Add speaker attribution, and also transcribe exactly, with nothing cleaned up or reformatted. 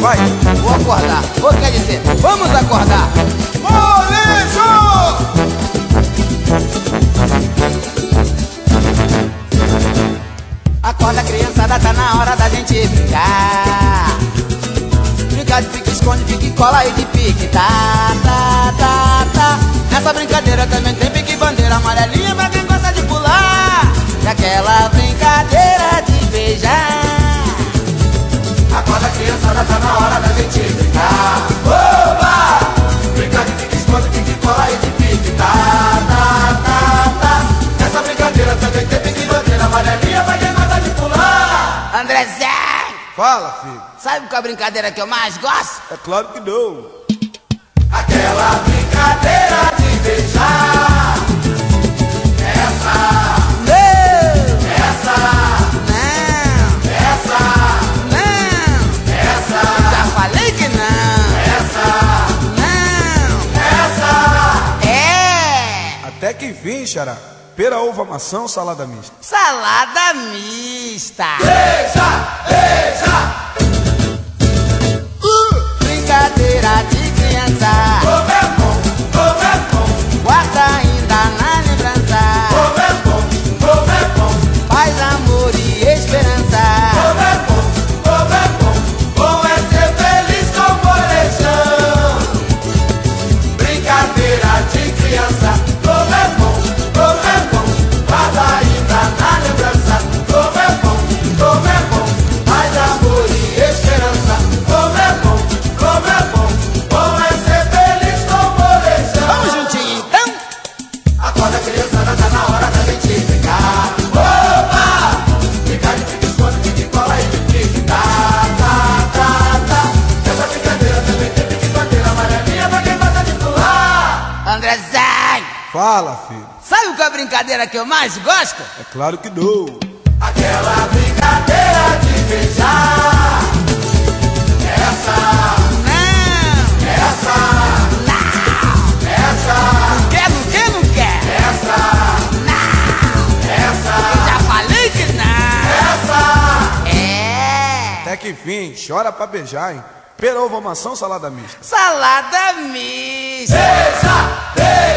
Speaker 1: vai.
Speaker 2: Vou acordar, ou quer dizer, vamos acordar.
Speaker 1: Molejo!
Speaker 2: Acorda, criançada, tá na hora da gente brincar. Brincar de pique-esconde, pique-cola e de pique. Tá, tá, tá, tá. Nessa brincadeira também tem pique-bandeira amarelinha pra quem gosta de pular. E aquela brincadeira de beijar.
Speaker 1: Acorda, criançada, tá na hora da gente brincar. Oba! Brincar de pique-esconde, pique-cola e de pique. Tá, tá, tá, tá. Nessa brincadeira também tem pique-bandeira amarelinha pra quem gosta de pular.
Speaker 2: Andrezé!
Speaker 1: Fala, filho.
Speaker 2: Sabe qual é a brincadeira que eu mais gosto?
Speaker 1: É claro que não. Aquela brincadeira de beijar. Essa,
Speaker 2: Não!
Speaker 1: essa,
Speaker 2: Não!
Speaker 1: essa,
Speaker 2: Não!
Speaker 1: essa,
Speaker 2: Já falei que não!
Speaker 1: essa,
Speaker 2: Não!
Speaker 1: essa.
Speaker 2: É!
Speaker 1: Até que enfim, xará. Pera, uva, maçã ou salada mista?
Speaker 2: Salada mista!
Speaker 1: Beija, beija.
Speaker 2: Brincadeira de criança,
Speaker 1: Como é bom, como é bom,
Speaker 2: guarda ainda na lembrança.
Speaker 1: como é bom, como é bom,
Speaker 2: Paz, amor e esperança.
Speaker 1: como é bom, como é bom. Bom é ser feliz com molejão. Brincadeira de criança. Como é bom, como é bom, guarda ainda na lembrança. Como é bom, como é bom, paz, amor e esperança. Como é bom, como é bom, bom é ser feliz com molejão.
Speaker 2: Vamos juntinho então?
Speaker 1: Acorda, criançada, tá na hora da gente brincar. Opa! Brincar de pique-esconde, pique-cola e de pique. Tá, tá, tá, tá. Essa brincadeira também tem pique-bandeira amarelinha pra quem gosta de pular.
Speaker 2: Andrezé!
Speaker 1: Fala, filho.
Speaker 2: Sabe qual é a brincadeira que eu mais gosto?
Speaker 1: É claro que não. Aquela brincadeira de beijar. Essa,
Speaker 2: Não!
Speaker 1: essa,
Speaker 2: Não!
Speaker 1: essa,
Speaker 2: Quer, não quer, não quer?
Speaker 1: essa,
Speaker 2: Não!
Speaker 1: essa,
Speaker 2: Já falei que não!
Speaker 1: essa.
Speaker 2: É!
Speaker 1: Até que enfim, chora pra beijar, hein? Pera, uva, maçã ou salada mista?
Speaker 2: Salada mista!
Speaker 1: Beija, beija.